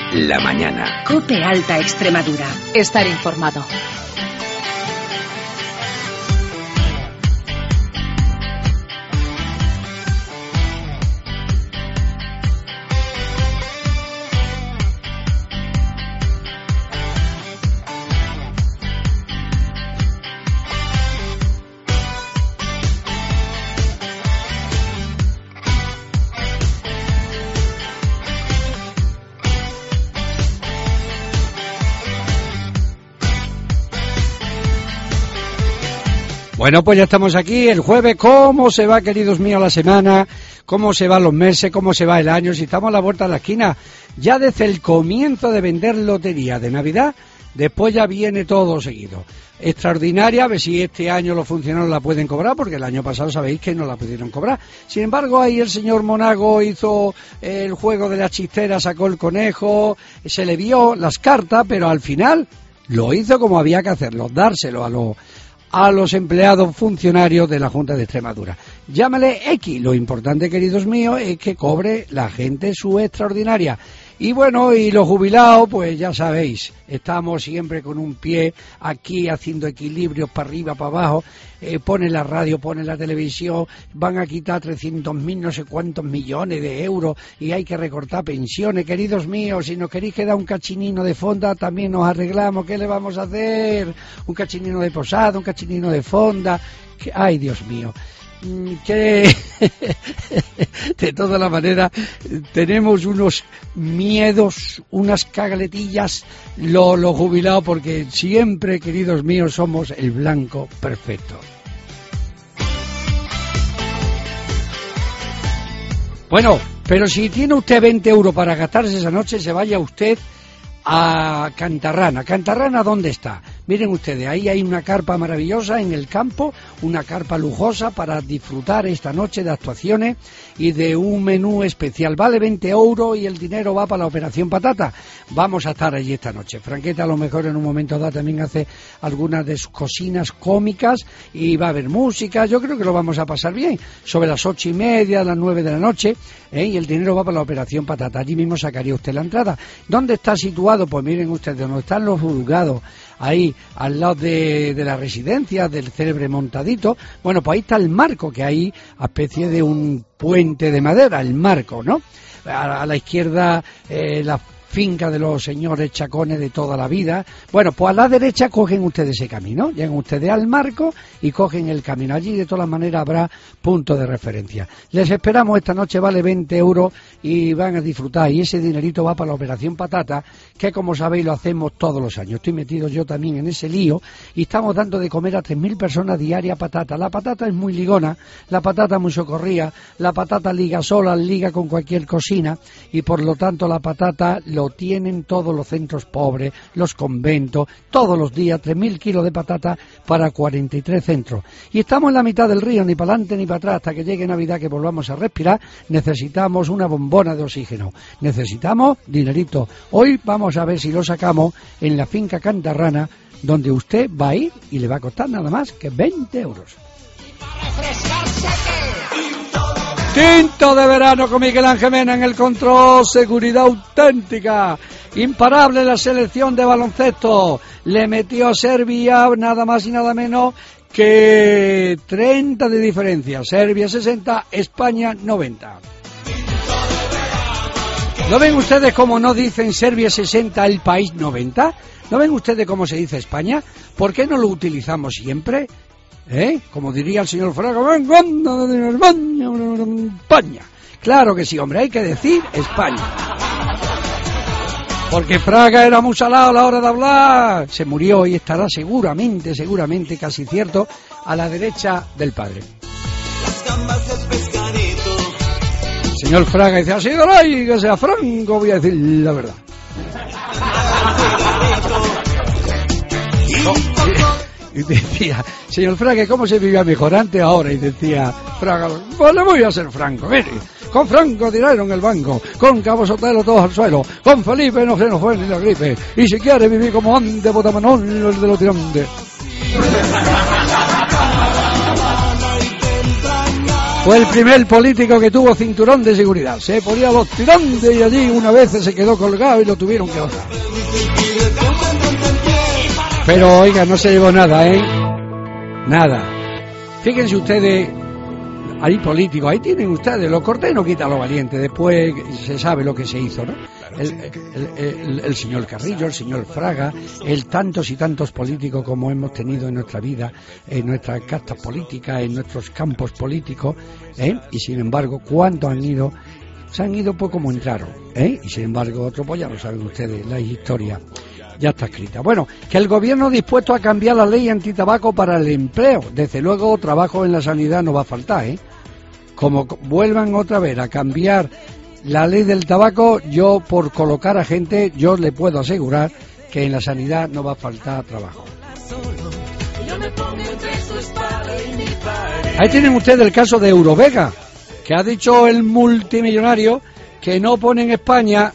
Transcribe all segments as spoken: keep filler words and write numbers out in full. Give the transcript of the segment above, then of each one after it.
la mañana. COPE Alta Extremadura. Estar informado. Bueno, pues ya estamos aquí, el jueves. ¿Cómo se va, queridos míos, la semana? ¿Cómo se van los meses? ¿Cómo se va el año? Si estamos a la vuelta de la esquina, ya desde el comienzo de vender lotería de Navidad, después ya viene todo seguido. Extraordinaria, a ver si este año los funcionarios la pueden cobrar, porque el año pasado sabéis que no la pudieron cobrar. Sin embargo, ahí el señor Monago hizo el juego de la chistera, sacó el conejo, se le vio las cartas, pero al final lo hizo como había que hacerlo, dárselo a los... a los empleados funcionarios de la Junta de Extremadura. Llámale X, lo importante, queridos míos, es que cobre la gente su extraordinaria. Y bueno, y los jubilados, pues ya sabéis, estamos siempre con un pie aquí haciendo equilibrios para arriba, para abajo, eh, pone la radio, pone la televisión, van a quitar trescientos mil no sé cuántos millones de euros y hay que recortar pensiones. Queridos míos, si nos queréis quedar un cachinino de fonda, también nos arreglamos. ¿Qué le vamos a hacer? Un cachinino de posada, un cachinino de fonda. ¿Qué? Ay, Dios mío. Que de todas las maneras tenemos unos miedos, unas cagaletillas los, los jubilados, porque siempre, queridos míos, somos el blanco perfecto. Bueno, pero si tiene usted veinte euros para gastarse esa noche, se vaya usted a Cantarrana. ¿Cantarrana dónde está? Miren ustedes, ahí hay una carpa maravillosa en el campo, una carpa lujosa para disfrutar esta noche de actuaciones y de un menú especial. Vale veinte euros y el dinero va para la Operación Patata. Vamos a estar allí esta noche. Franqueta a lo mejor en un momento dado también hace algunas de sus cocinas cómicas y va a haber música. Yo creo que lo vamos a pasar bien. Sobre las ocho y media, a las nueve de la noche, ¿eh? Y el dinero va para la Operación Patata. Allí mismo sacaría usted la entrada. ¿Dónde está situado? Pues miren ustedes, donde están los juzgados, ahí al lado de, de la residencia del célebre Montadito. Bueno, pues ahí está el marco, que hay a especie de un puente de madera, el marco, ¿no? A, a la izquierda eh, la finca de los señores Chacones de toda la vida. Bueno, pues a la derecha cogen ustedes ese camino, llegan ustedes al marco y cogen el camino. Allí de todas maneras habrá punto de referencia. Les esperamos esta noche, vale veinte euros y van a disfrutar, y ese dinerito va para la Operación Patata, que como sabéis lo hacemos todos los años. Estoy metido yo también en ese lío y estamos dando de comer a tres mil personas diarias patata. La patata es muy ligona, la patata muy socorrida, la patata liga sola, liga con cualquier cocina, y por lo tanto la patata lo tienen todos los centros pobres, los conventos, todos los días, tres mil kilos de patata para cuarenta y tres centros. Y estamos en la mitad del río, ni para adelante ni para atrás, hasta que llegue Navidad, que volvamos a respirar. Necesitamos una bombona de oxígeno, necesitamos dinerito. Hoy vamos a ver si lo sacamos en la finca Cantarrana, donde usted va a ir y le va a costar nada más que veinte euros. Tinto de verano con Miguel Ángel Mena en el control, seguridad auténtica, imparable la selección de baloncesto, le metió a Serbia nada más y nada menos que treinta de diferencia, Serbia sesenta, España noventa. ¿No ven ustedes cómo no dicen Serbia sesenta, el país noventa? ¿No ven ustedes cómo se dice España? ¿Por qué no lo utilizamos siempre? ¿Eh? Como diría el señor Fraga, España. Claro que sí, hombre, hay que decir España. Porque Fraga era muy salado a la hora de hablar. Se murió y estará seguramente, seguramente, casi cierto, a la derecha del padre. Señor Fraga dice, así de ahí, que sea franco, voy a decir la verdad. Y decía, señor Fraga, ¿cómo se vivía mejor antes ahora? Y decía Fraga, pues le voy a ser franco, mire, con Franco tiraron el banco, con Cabo Sotelo todos al suelo, con Felipe no se nos fue ni la gripe, y si quiere vivir como antes, Botamanón, el de los tirantes. Fue el primer político que tuvo cinturón de seguridad. Se ponía los tirantes y allí una vez se quedó colgado y lo tuvieron que bajar. Pero oiga, no se llevó nada, ¿eh? Nada. Fíjense ustedes, hay políticos, ahí tienen ustedes, lo cortés no quita lo valiente, después se sabe lo que se hizo, ¿no? El, el, el, el señor Carrillo, el señor Fraga, el tantos y tantos políticos como hemos tenido en nuestra vida, en nuestras castas políticas, en nuestros campos políticos, ¿eh? Y sin embargo, ¿cuántos han ido? Se han ido pues como entraron, ¿eh? Y sin embargo, otro pues ya lo saben ustedes, la historia ya está escrita. Bueno, que el gobierno dispuesto a cambiar la ley antitabaco para el empleo. Desde luego, trabajo en la sanidad no va a faltar, ¿eh? Como vuelvan otra vez a cambiar la ley del tabaco, yo por colocar a gente, yo le puedo asegurar que en la sanidad no va a faltar trabajo. Ahí tienen ustedes el caso de Eurovega, que ha dicho el multimillonario que no pone en España,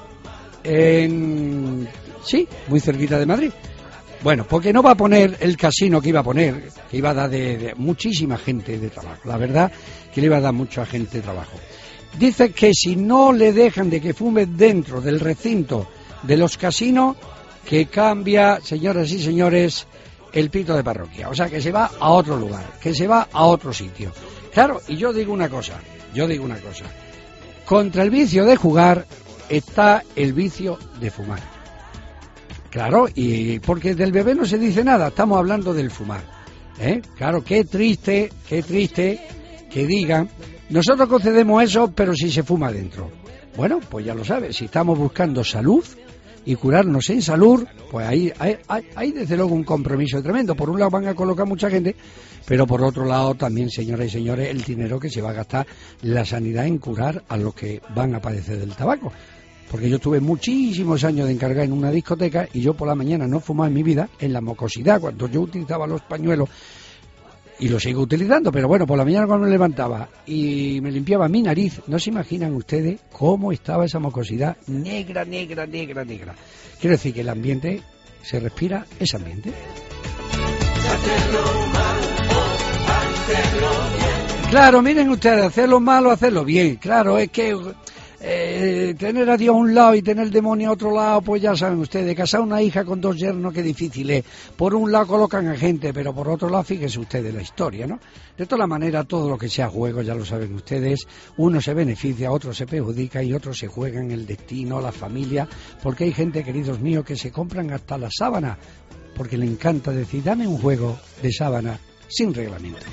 en... sí, muy cerquita de Madrid. Bueno, porque no va a poner el casino que iba a poner, que iba a dar de, de muchísima gente de trabajo. La verdad que le iba a dar mucha gente de trabajo. Dice que si no le dejan de que fume dentro del recinto de los casinos, que cambia, señoras y señores, el pito de parroquia. O sea, que se va a otro lugar, que se va a otro sitio. Claro, y yo digo una cosa, yo digo una cosa. Contra el vicio de jugar está el vicio de fumar. Claro, y porque del bebé no se dice nada, estamos hablando del fumar, ¿eh? Claro, qué triste, qué triste que digan, nosotros concedemos eso, pero si se fuma dentro. Bueno, pues ya lo sabes, si estamos buscando salud y curarnos en salud, pues ahí hay, hay, hay desde luego un compromiso tremendo. Por un lado van a colocar mucha gente, pero por otro lado también, señoras y señores, el dinero que se va a gastar la sanidad en curar a los que van a padecer del tabaco. Porque yo tuve muchísimos años de encargar en una discoteca y yo por la mañana no fumaba en mi vida, en la mocosidad, cuando yo utilizaba los pañuelos, y lo sigo utilizando, pero bueno, por la mañana cuando me levantaba y me limpiaba mi nariz, no se imaginan ustedes cómo estaba esa mocosidad negra, negra, negra, negra. Quiero decir que el ambiente, se respira ese ambiente. Claro, miren ustedes, hacerlo mal o hacerlo bien, claro, es que... Eh, tener a Dios a un lado y tener el demonio a otro lado, pues ya saben ustedes, casar una hija con dos yernos, qué difícil es. Por un lado colocan a gente, pero por otro lado, fíjense ustedes la historia, ¿no? De todas maneras, todo lo que sea juego, ya lo saben ustedes, uno se beneficia, otro se perjudica y otro se juega en el destino, la familia, porque hay gente, queridos míos, que se compran hasta la sábana, porque le encanta decir, dame un juego de sábana sin reglamento.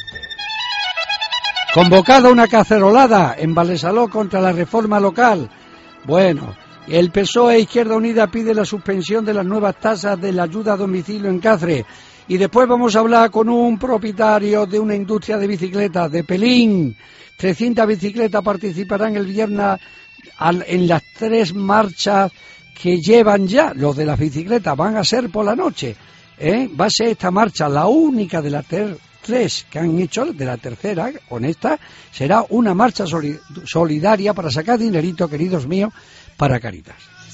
Convocada una cacerolada en Vallesaló contra la reforma local. Bueno, el P S O E e Izquierda Unida pide la suspensión de las nuevas tasas de la ayuda a domicilio en Cáceres. Y después vamos a hablar con un propietario de una industria de bicicletas, de Pelín. trescientas bicicletas participarán el viernes en las tres marchas que llevan ya. Los de las bicicletas van a ser por la noche, ¿eh? Va a ser esta marcha la única de la ter tres que han hecho, de la tercera, con esta, será una marcha solidaria para sacar dinerito, queridos míos, para Cáritas.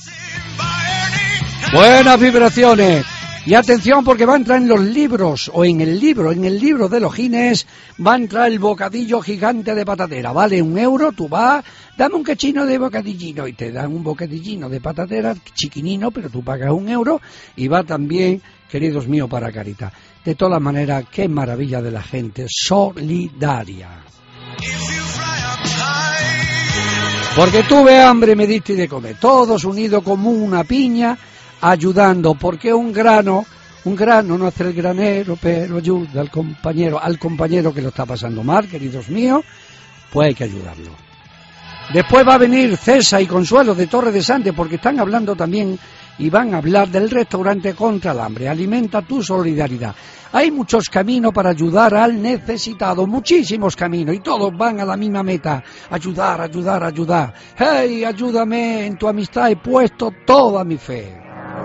Buenas vibraciones. Y atención, porque va a entrar en los libros, o en el libro, en el libro de los Guinness, va a entrar el bocadillo gigante de patatera. Vale un euro, tú vas, dame un cachino de bocadillino, y te dan un bocadillino de patatera, chiquinino, pero tú pagas un euro, y va también, queridos míos, para Cáritas. De todas maneras, qué maravilla de la gente, solidaria. Porque tuve hambre, me diste de comer, todos unidos como una piña, ayudando, porque un grano, un grano no hace el granero, pero ayuda al compañero, al compañero que lo está pasando mal, queridos míos, pues hay que ayudarlo. Después va a venir César y Consuelo de Torre de Sante, porque están hablando también y van a hablar del restaurante contra el hambre. Alimenta tu solidaridad. Hay muchos caminos para ayudar al necesitado, muchísimos caminos, y todos van a la misma meta: ayudar, ayudar, ayudar. ¡Hey, ayúdame! En tu amistad he puesto toda mi fe.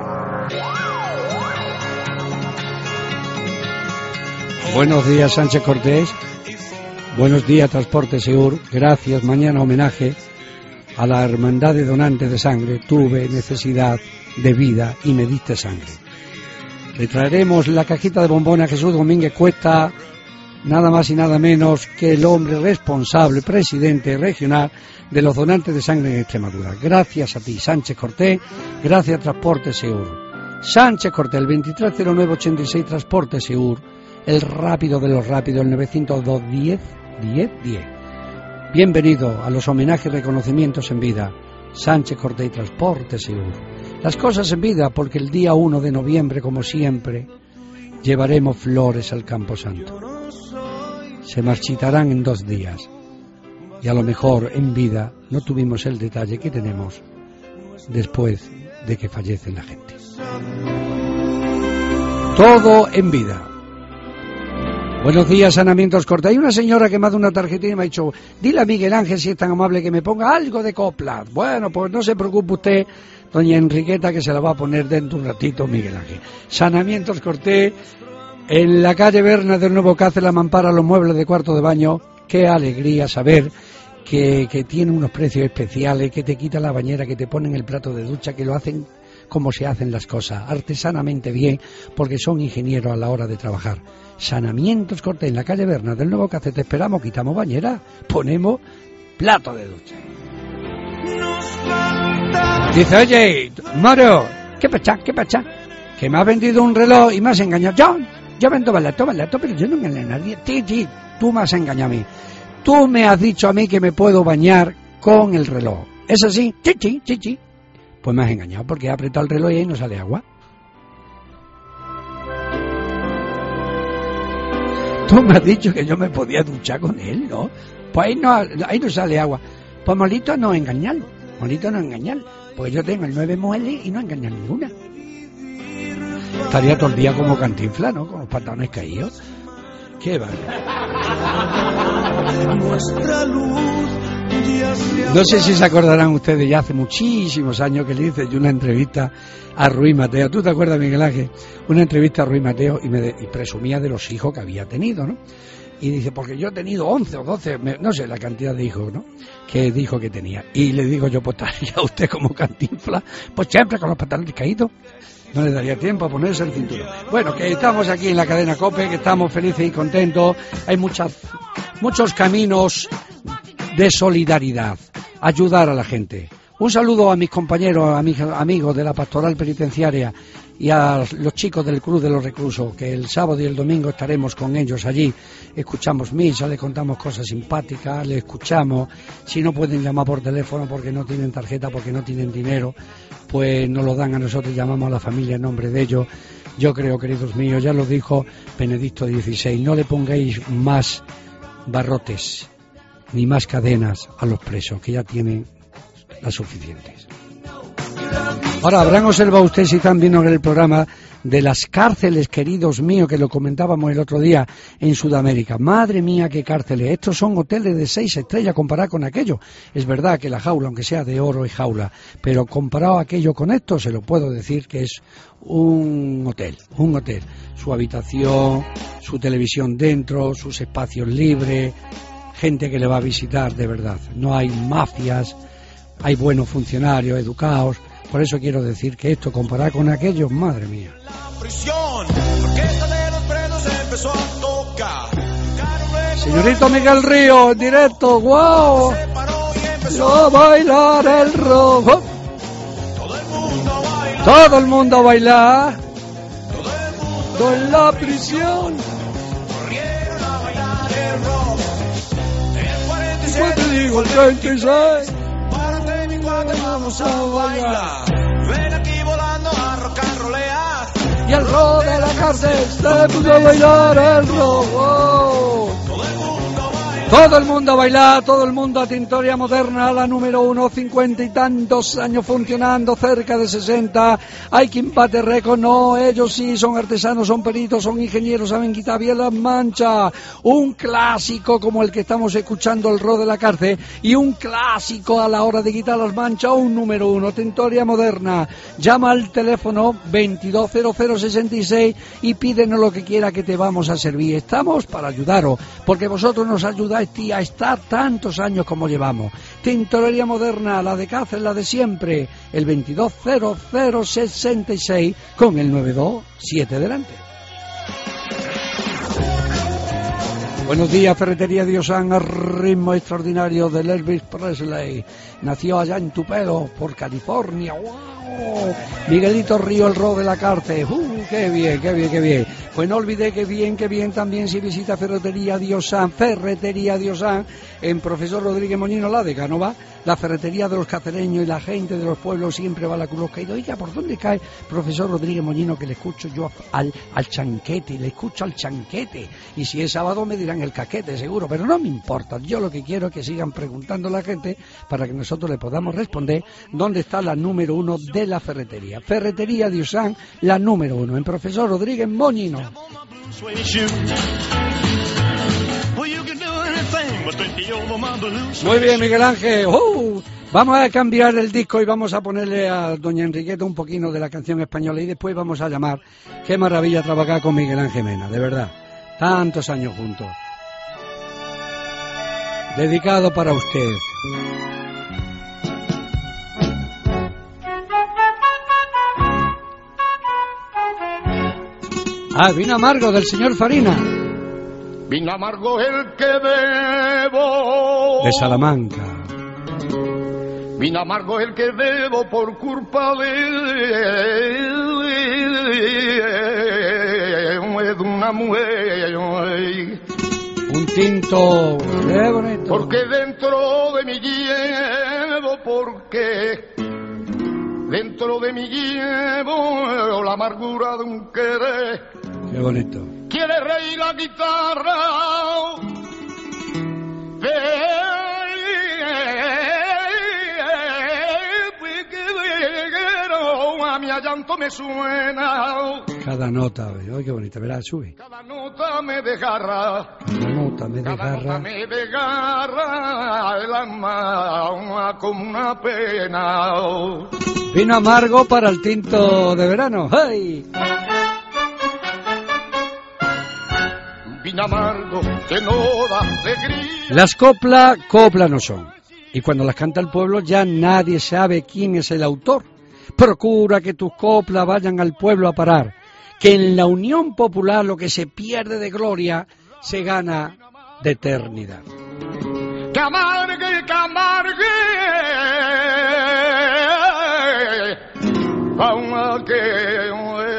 Buenos días, Sánchez Cortés. Buenos días, Transporte Seur. Gracias. Mañana homenaje a la Hermandad de Donantes de Sangre. Tuve necesidad de vida y me diste sangre. Le traeremos la cajita de bombón a Jesús Domínguez Cuesta nada más y nada menos que el hombre responsable, presidente regional de los donantes de sangre en Extremadura. Gracias a ti, Sánchez Cortés, gracias a Transporte Seur. Sánchez Cortés, el veintitrés cero nueve ochenta y seis, Transporte Seur, el rápido de los rápidos, el novecientos dos diez diez diez. Bienvenido a los homenajes y reconocimientos en vida. Sánchez Cortés y Transporte Seur. Las cosas en vida, porque el día uno de noviembre, como siempre, llevaremos flores al Camposanto. Se marchitarán en dos días. Y a lo mejor en vida no tuvimos el detalle que tenemos después de que fallece la gente. Todo en vida. Buenos días, Sanamientos Cortés. Hay una señora que me ha dado una tarjetita y me ha dicho, dile a Miguel Ángel si es tan amable que me ponga algo de copla. Bueno, pues no se preocupe usted, doña Enriqueta, que se la va a poner dentro un ratito Miguel Ángel. Sanamientos Cortés, en la calle Berna del Nuevo Cáceres, la mampara, los muebles de cuarto de baño. Qué alegría saber que, que tiene unos precios especiales, que te quita la bañera, que te ponen el plato de ducha, que lo hacen como se hacen las cosas, artesanamente bien, porque son ingenieros a la hora de trabajar. Sanamientos Cortés, en la calle Berna del Nuevo Cáceres, te esperamos, quitamos bañera, ponemos plato de ducha. Dice, oye, Moro, ¿qué pachá, qué pachá? Que me has vendido un reloj y me has engañado. Yo, yo vendo barato, barato, pero yo no engañé a nadie. Sí, sí, tú me has engañado a mí. Tú me has dicho a mí que me puedo bañar con el reloj. ¿Es así? Sí, sí, sí, sí. Pues me has engañado porque he apretado el reloj y ahí no sale agua. Tú me has dicho que yo me podía duchar con él, ¿no? Pues ahí no, ahí no sale agua. Pues molito no engañarlo, molito no engañarlo, porque yo tengo el nueve muebles y no engañar ninguna. Estaría todo el día como Cantinflas, ¿no? Con los pantalones caídos. Qué vale. No sé si se acordarán ustedes, ya hace muchísimos años que le hice yo una entrevista a Ruiz Mateo. ¿Tú te acuerdas, Miguel Ángel? Una entrevista a Ruiz Mateo y, me de, y presumía de los hijos que había tenido, ¿no? Y dice, porque yo he tenido once o doce, no sé la cantidad de hijos, ¿no?, que dijo que tenía. Y le digo yo, pues estaría usted como Cantinflas, pues siempre con los pantalones caídos. No le daría tiempo a ponerse el cinturón. Bueno, que estamos aquí en la cadena COPE, que estamos felices y contentos. Hay muchas, muchos caminos de solidaridad, ayudar a la gente. Un saludo a mis compañeros, a mis amigos de la Pastoral Penitenciaria y a los chicos del Cruz de los Reclusos, que el sábado y el domingo estaremos con ellos allí. Escuchamos misa, les contamos cosas simpáticas, les escuchamos. Si no pueden llamar por teléfono porque no tienen tarjeta, porque no tienen dinero, pues nos lo dan a nosotros, llamamos a la familia en nombre de ellos. Yo creo, queridos míos, ya lo dijo Benedicto dieciséis, no le pongáis más barrotes ni más cadenas a los presos, que ya tienen las suficientes. Ahora, habrán observado ustedes, si están viendo en el programa, de las cárceles, queridos míos, que lo comentábamos el otro día en Sudamérica. Madre mía, qué cárceles. Estos son hoteles de seis estrellas comparado con aquello. Es verdad que la jaula, aunque sea de oro, es jaula, pero comparado aquello con esto, se lo puedo decir que es un hotel, un hotel. Su habitación, su televisión dentro, sus espacios libres, gente que le va a visitar, de verdad. No hay mafias, hay buenos funcionarios, educados. Por eso quiero decir que esto, comparado con aquellos, madre mía. Señorito Miguel Río, en directo, wow. Yo a bailar el rojo. Todo el mundo a bailar. Todo en la prisión. Después te digo el treinta y seis. Vamos a bailar. Ven aquí volando a rock and rollear. Y el rock de la cárcel se puso a bailar el rock. Todo el mundo a bailar, todo el mundo a Tintoria Moderna, la número uno, cincuenta y tantos años funcionando, cerca de sesenta. Hay quien bate récord, no, ellos sí, son artesanos, son peritos, son ingenieros, saben quitar bien las manchas. Un clásico como el que estamos escuchando, el rock de la cárcel, y un clásico a la hora de quitar las manchas, un número uno, Tintoria Moderna. Llama al teléfono veintidós cero cero sesenta y seis y pídenos lo que quiera que te vamos a servir. Estamos para ayudaros, porque vosotros nos ayudáis a estar tantos años como llevamos. Tintorería Moderna, la de Cáceres, la de siempre, el veintidós cero cero sesenta y seis con el noventa y dos siete delante. Buenos días, Ferretería Diosán, al ritmo extraordinario de Elvis Presley. Nació allá en Tupelo, por California. ¡Wow! Miguelito Río, el ro de la cárcel. ¡Uh! ¡Qué bien, qué bien, qué bien! Pues no olvide que bien, que bien también si visita Ferretería Diosán, Ferretería Diosán, en Profesor Rodríguez Moñino, la de Canova, la ferretería de los cacereños y la gente de los pueblos siempre va a la Cruz Caído. Oiga, ¿por dónde cae Profesor Rodríguez Moñino? Que le escucho yo al, al chanquete, le escucho al chanquete. Y si es sábado me dirán el caquete, seguro, pero no me importa. Yo lo que quiero es que sigan preguntando a la gente para que nosotros le podamos responder dónde está la número uno de la ferretería. Ferretería Diosán, la número uno, en Profesor Rodríguez Moñino. Muy bien, Miguel Ángel. ¡Uh! Vamos a cambiar el disco y vamos a ponerle a doña Enriqueta un poquito de la canción española y después vamos a llamar. Qué maravilla trabajar con Miguel Ángel Mena, de verdad. Tantos años juntos. Dedicado para usted. Ah, vino amargo del señor Farina. Vino amargo el que bebo. De Salamanca. Vino amargo el que bebo por culpa de, de una mujer. Un tinto. Qué bonito. Porque dentro de mi llevo, porque dentro de mi llevo la amargura de un querer. Qué bonito. Quiere reír la guitarra, pero a mi llanto me suena. Cada nota, oye, qué bonita, ¿verdad? Sube. Cada nota me desgarra. Cada nota me desgarra. Cada nota me desgarra el alma como una pena. Vino amargo para el tinto de verano. ¡Hey! Vino amargo que no da alegría. Las coplas, copla no son. Y cuando las canta el pueblo ya nadie sabe quién es el autor. Procura que tus coplas vayan al pueblo a parar. Que en la unión popular lo que se pierde de gloria se gana de eternidad. Que amargue, que amargue, aunque...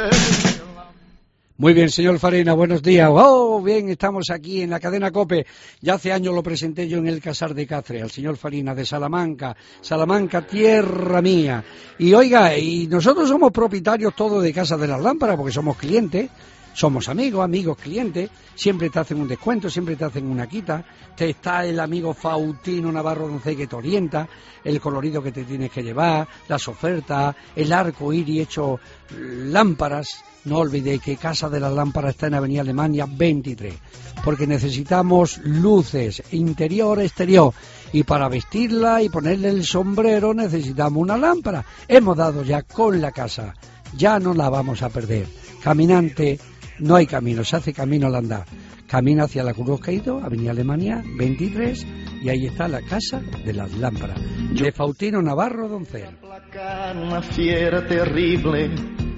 Muy bien, señor Farina, buenos días. Oh, bien, estamos aquí en la cadena COPE. Ya hace años lo presenté yo en el Casar de Cáceres, al señor Farina de Salamanca. Salamanca, tierra mía. Y oiga, y nosotros somos propietarios todos de Casa de las Lámparas, porque somos clientes, somos amigos, amigos, clientes. Siempre te hacen un descuento, siempre te hacen una quita. Te está el amigo Faustino Navarro Doncel que te orienta, el colorido que te tienes que llevar, las ofertas, el arco iris hecho lámparas. No olvidéis que Casa de las Lámparas está en Avenida Alemania veintitrés, porque necesitamos luces, interior, exterior, y para vestirla y ponerle el sombrero necesitamos una lámpara. Hemos dado ya con la casa, ya no la vamos a perder. Caminante, no hay camino, se hace camino al andar. Camina hacia la Cruz Caído, Avenida Alemania veintitrés, y ahí está la Casa de las Lámparas, de Faustino Navarro Doncel. Una fiera terrible.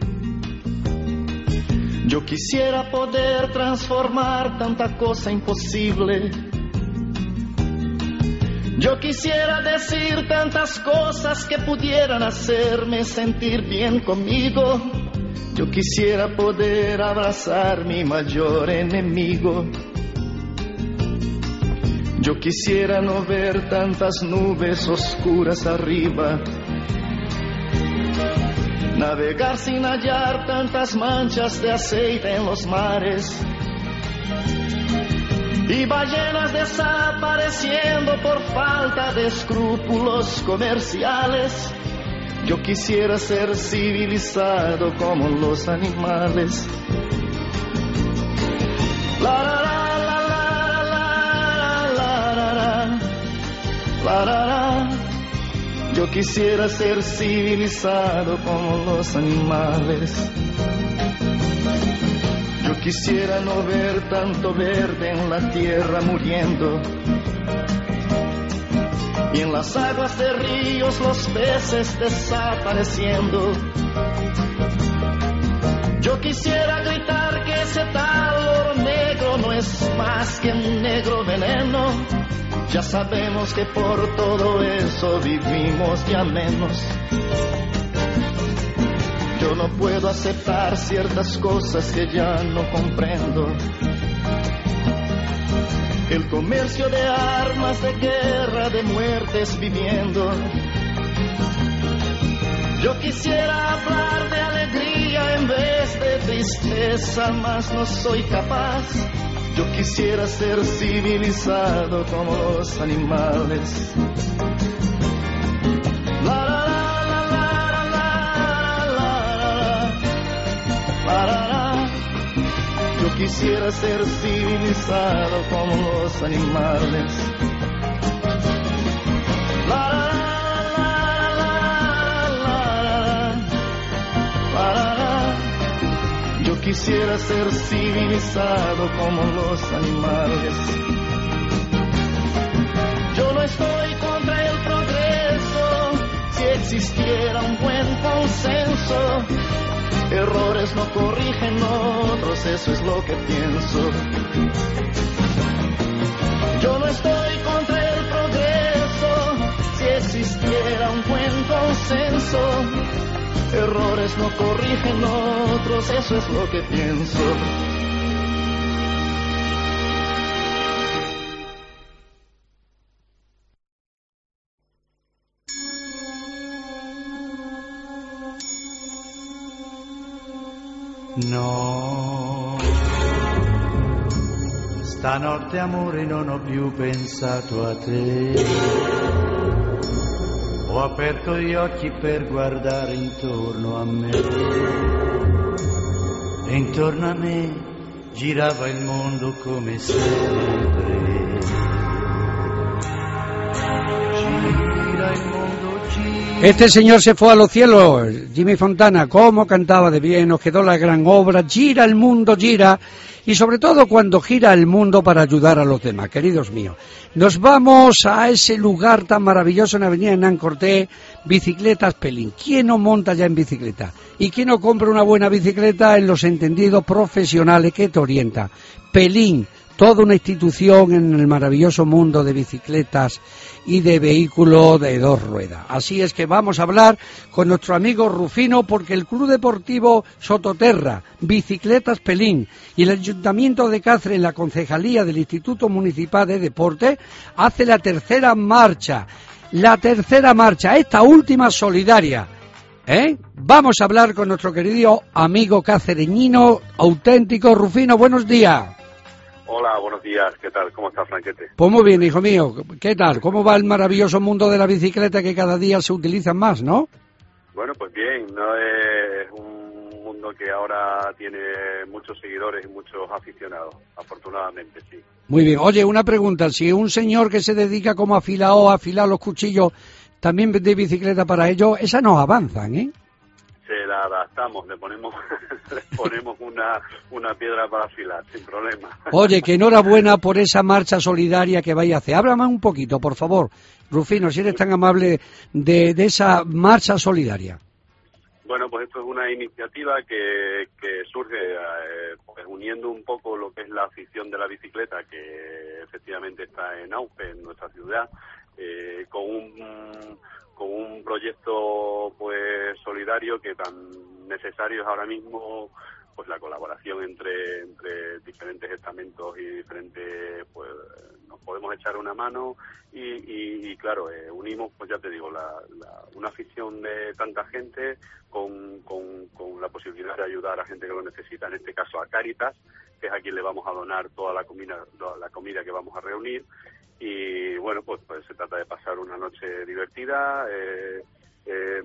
Yo quisiera poder transformar tanta cosa imposible. Yo quisiera decir tantas cosas que pudieran hacerme sentir bien conmigo. Yo quisiera poder abrazar mi mayor enemigo. Yo quisiera no ver tantas nubes oscuras arriba. Navegar sin hallar tantas manchas de aceite en los mares. Y ballenas desapareciendo por falta de escrúpulos comerciales. Yo quisiera ser civilizado como los animales. La la la la la la la la la la la. Yo quisiera ser civilizado como los animales. Yo quisiera no ver tanto verde en la tierra muriendo. Y en las aguas de ríos los peces desapareciendo. Yo quisiera gritar que ese tal oro negro no es más que un negro veneno. Ya sabemos que por todo eso vivimos ya menos. Yo no puedo aceptar ciertas cosas que ya no comprendo. El comercio de armas, de guerra, de muertes viviendo. Yo quisiera hablar de alegría en vez de tristeza, mas no soy capaz. Yo quisiera ser civilizado como los animales. La, la, la, la, la, la, la, la, la. Yo quisiera ser civilizado como los animales. La, la, yo quisiera ser civilizado como los animales. Yo no estoy contra el progreso, si existiera un buen consenso. Errores no corrigen otros, eso es lo que pienso. Yo no estoy contra el progreso, si existiera un buen consenso. Errores no corrigen otros, eso es lo que pienso. No, stanotte amore non ho più pensato a te. Ho aperto gli occhi per guardare intorno a me. E intorno a me girava il mondo come sempre. Gira il mondo, gira. Este señor se fue a los cielos, Jimmy Fontana, cómo cantaba de bien, nos quedó la gran obra, gira el mundo, gira, y sobre todo cuando gira el mundo para ayudar a los demás, queridos míos. Nos vamos a ese lugar tan maravilloso en Avenida Hernán Cortés, Bicicletas Pelín. ¿Quién no monta ya en bicicleta? ¿Y quién no compra una buena bicicleta en los entendidos profesionales que te orientan? Pelín, toda una institución en el maravilloso mundo de bicicletas y de vehículos de dos ruedas. Así es que vamos a hablar con nuestro amigo Rufino, porque el Club Deportivo Sototerra, Bicicletas Pelín y el Ayuntamiento de Cáceres, en la Concejalía del Instituto Municipal de Deporte, hace la tercera marcha, la tercera marcha, esta última solidaria. ¿Eh? Vamos a hablar con nuestro querido amigo cacereñino auténtico. Rufino, buenos días. Hola, buenos días. ¿Qué tal? ¿Cómo estás, Franquete? Pues muy bien, hijo mío. ¿Qué tal? ¿Cómo va el maravilloso mundo de la bicicleta que cada día se utiliza más, no? Bueno, pues bien. No es un mundo que ahora tiene muchos seguidores y muchos aficionados, afortunadamente, sí. Muy bien. Oye, una pregunta. Si un señor que se dedica como afilado a afilar los cuchillos también vende bicicleta para ellos, esas no avanzan, ¿eh? Se la adaptamos, le ponemos le ponemos una una piedra para afilar, sin problema. Oye, que enhorabuena por esa marcha solidaria que vais a hacer. Háblame un poquito, por favor, Rufino, si eres tan amable, de, de esa marcha solidaria. Bueno, pues esto es una iniciativa que, que surge eh, pues uniendo un poco lo que es la afición de la bicicleta, que efectivamente está en auge en nuestra ciudad, eh, con un con un proyecto pues solidario que tan necesario es ahora mismo, pues la colaboración entre entre diferentes estamentos y diferentes, pues nos podemos echar una mano y, y, y claro, eh, unimos, pues ya te digo, la, la, una afición de tanta gente con, con, con la posibilidad de ayudar a gente que lo necesita, en este caso a Cáritas, que es a quien le vamos a donar toda la comida, la comida que vamos a reunir. Y bueno, pues, pues se trata de pasar una noche divertida, eh, eh,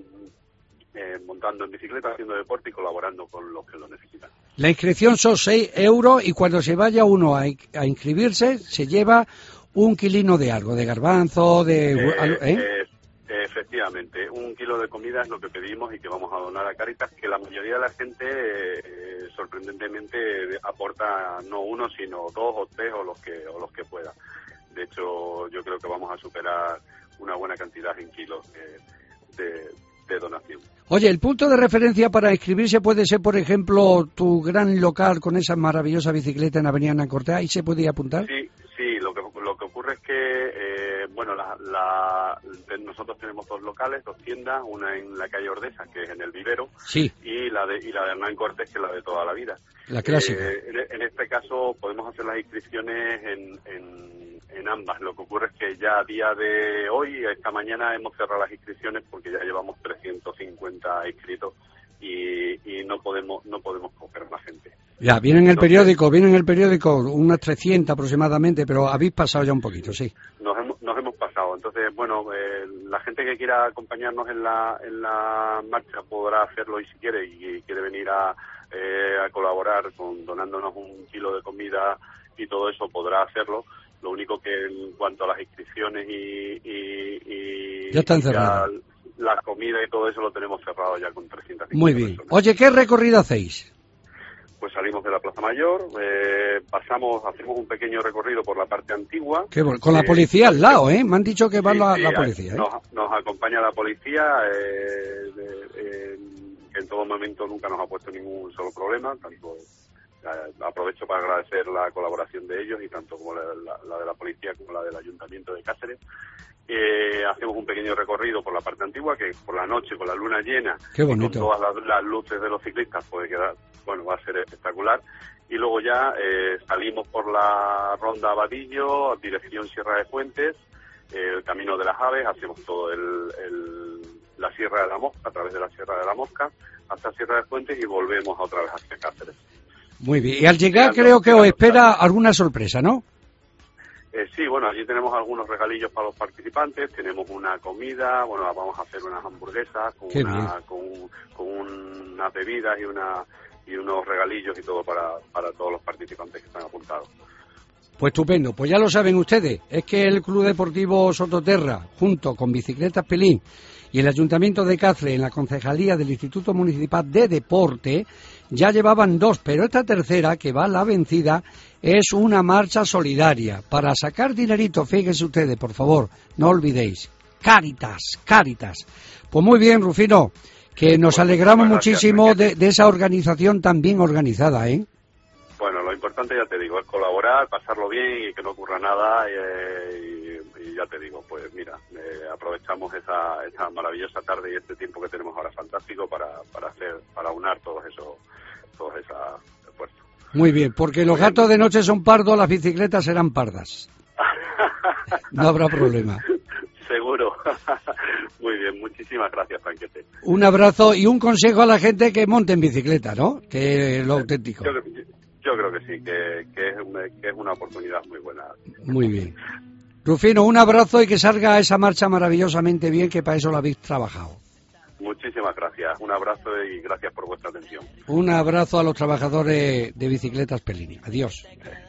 eh, montando en bicicleta, haciendo deporte y colaborando con los que lo necesitan. La inscripción son seis euros y cuando se vaya uno a, a inscribirse se lleva un kilino de algo, de garbanzo, de... Eh, ¿eh? eh, efectivamente, un kilo de comida es lo que pedimos y que vamos a donar a Cáritas, que la mayoría de la gente, eh, sorprendentemente, aporta no uno, sino dos o tres o los que, o los que pueda. De hecho, yo creo que vamos a superar una buena cantidad en kilos de, de, de donación. Oye, el punto de referencia para inscribirse puede ser, por ejemplo, tu gran local con esa maravillosa bicicleta en Avenida Hernán Cortés. ¿Ahí se podía apuntar? Sí, sí. Lo que lo que ocurre es que, eh, bueno, la, la, nosotros tenemos dos locales, dos tiendas, una en la calle Ordesa, que es en el Vivero, sí, y la de y la de Hernán Cortés, que es la de toda la vida. La clásica. Eh, en, en este caso podemos hacer las inscripciones en, en, en ambas. Lo que ocurre es que ya a día de hoy, esta mañana, hemos cerrado las inscripciones porque ya llevamos trescientos cincuenta inscritos y, y no podemos no podemos coger más gente. Ya, viene en el Entonces, periódico, viene en el periódico unas trescientas aproximadamente, pero habéis pasado ya un poquito, sí. Nos hemos, nos hemos pasado. Entonces, bueno, eh, la gente que quiera acompañarnos en la en la marcha podrá hacerlo y si quiere, y quiere venir a, eh, a colaborar con donándonos un kilo de comida y todo eso, podrá hacerlo. Lo único que en cuanto a las inscripciones y... y, y ya están y cerradas. La comida y todo eso lo tenemos cerrado ya con trescientas cincuenta Muy bien. personas. Oye, ¿qué recorrido hacéis? Pues salimos de la Plaza Mayor, eh, pasamos, hacemos un pequeño recorrido por la parte antigua. Qué bueno, con la eh, policía al lado, ¿eh? Me han dicho que va sí, la, sí, la policía, ¿eh? Nos, nos acompaña la policía, eh, de, eh, que en todo momento nunca nos ha puesto ningún solo problema, tanto eh, aprovecho para agradecer la colaboración de ellos, y tanto como la, la, la de la policía como la del Ayuntamiento de Cáceres. Eh, hacemos un pequeño recorrido por la parte antigua, que por la noche, con la luna llena, Qué bonito. y con todas las, las luces de los ciclistas, puede quedar, bueno, va a ser espectacular. Y luego ya eh, salimos por la Ronda Abadillo, dirección Sierra de Fuentes, eh, el Camino de las Aves, hacemos todo el, el, la Sierra de la Mosca, a través de la Sierra de la Mosca, hasta Sierra de Fuentes, y volvemos otra vez hacia Cáceres. Muy bien. Y al llegar Llegando, creo que os llegando, espera claro. alguna sorpresa, ¿no? Eh, sí, bueno, allí tenemos algunos regalillos para los participantes, tenemos una comida, bueno, vamos a hacer unas hamburguesas con, Qué una, con, con unas bebidas y una y unos regalillos y todo para, para todos los participantes que están apuntados. Pues estupendo, pues ya lo saben ustedes, es que el Club Deportivo Sototerra, junto con Bicicletas Pelín y el Ayuntamiento de Cáceres, en la concejalía del Instituto Municipal de Deporte, ya llevaban dos, pero esta tercera, que va a la vencida, es una marcha solidaria para sacar dinerito. Fíjense ustedes, por favor, no olvidéis, Cáritas, Cáritas. Pues muy bien, Rufino, que nos Pues alegramos gracias, muchísimo de, de esa organización tan bien organizada, ¿eh? Bueno, lo importante, ya te digo, es colaborar, pasarlo bien y que no ocurra nada, eh, y, y ya te digo, pues mira, eh, aprovechamos esa, esa maravillosa tarde y este tiempo que tenemos ahora fantástico para, para hacer, para unar todos esos, todos esos esfuerzos. Muy bien, porque los gatos de noche son pardos, las bicicletas serán pardas. No habrá problema. Seguro. Muy bien, muchísimas gracias, Franquete. Un abrazo y un consejo a la gente que monte en bicicleta, ¿no? Que es lo auténtico. Yo, yo creo que sí, que, que, es una, que es una oportunidad muy buena. Muy bien. Rufino, un abrazo y que salga esa marcha maravillosamente bien, que para eso la habéis trabajado. Muchísimas gracias. Un abrazo y gracias por vuestra atención. Un abrazo a los trabajadores de Bicicletas Pelini. Adiós.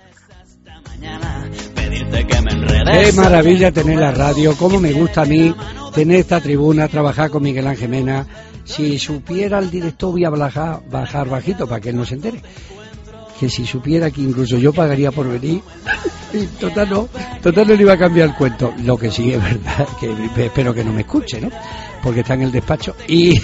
Qué maravilla tener la radio, cómo me gusta a mí tener esta tribuna, trabajar con Miguel Ángel Mena. Si supiera el director, voy a bajar, bajar bajito para que él no se entere. Que si supiera que incluso yo pagaría por venir, y total no, total no le iba a cambiar el cuento. Lo que sí es verdad, que espero que no me escuche, ¿no? Porque está en el despacho y...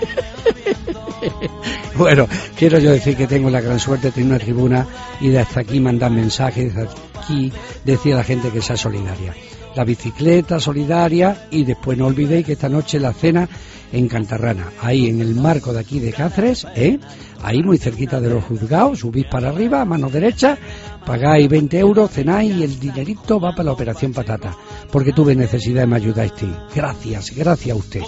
Bueno, quiero yo decir que tengo la gran suerte de tener una tribuna y de hasta aquí mandar mensajes, desde aquí decir a la gente que sea solidaria. La bicicleta solidaria, y después no olvidéis que esta noche la cena en Cantarrana, ahí en el marco de aquí de Cáceres, ¿eh? Ahí muy cerquita de los juzgados, subís para arriba, a mano derecha, pagáis veinte euros, cenáis y el dinerito va para la operación patata, porque tuve necesidad y me ayudaste. Gracias, gracias a usted.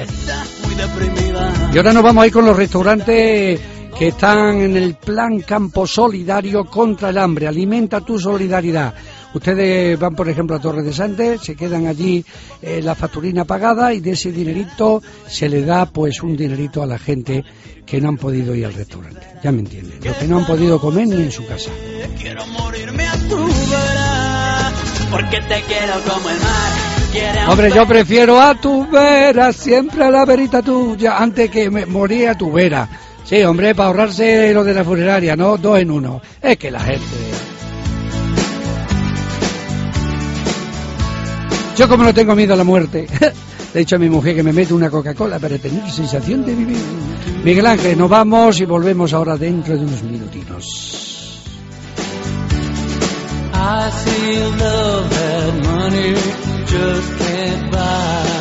Y ahora nos vamos a ir con los restaurantes que están en el plan Campo Solidario contra el hambre. Alimenta tu solidaridad. Ustedes van, por ejemplo, a Torres de Sandes, se quedan allí eh, la facturina pagada y de ese dinerito se le da pues un dinerito a la gente que no han podido ir al restaurante. Ya me entienden, los que no han podido comer ni en su casa. Quiero morirme a tu vera, porque te quiero como el mar. Hombre, yo prefiero a tu vera, siempre a la verita tuya, antes que me morir a tu vera. Sí, hombre, para ahorrarse lo de la funeraria, ¿no? Dos en uno. Es que la gente... Yo como no tengo miedo a la muerte, Le he dicho a mi mujer que me mete una Coca-Cola para tener sensación de vivir. Miguel Ángel, nos vamos y volvemos ahora dentro de unos minutinos. I see love that money just can't buy.